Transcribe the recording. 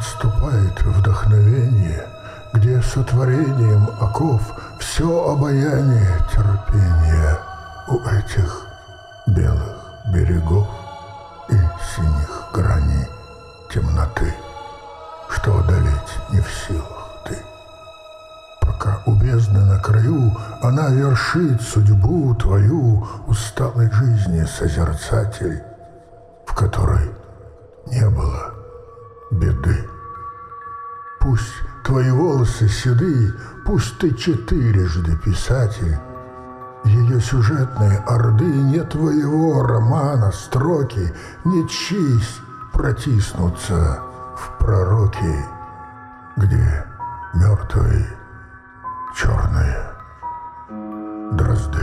отступает вдохновение, где сотворением оков все обаяние терпения у этих белых берегов и синих граней темноты, что одолеть не в силах ты. Пока у бездны на краю она вершит судьбу твою, усталой жизни созерцатель, в которой не было беды. Пусть твои волосы седы, пусть ты четырежды писатель, ее сюжетные орды не твоего романа строки не честь протиснуться в пророки, где мертвые черные дрозды.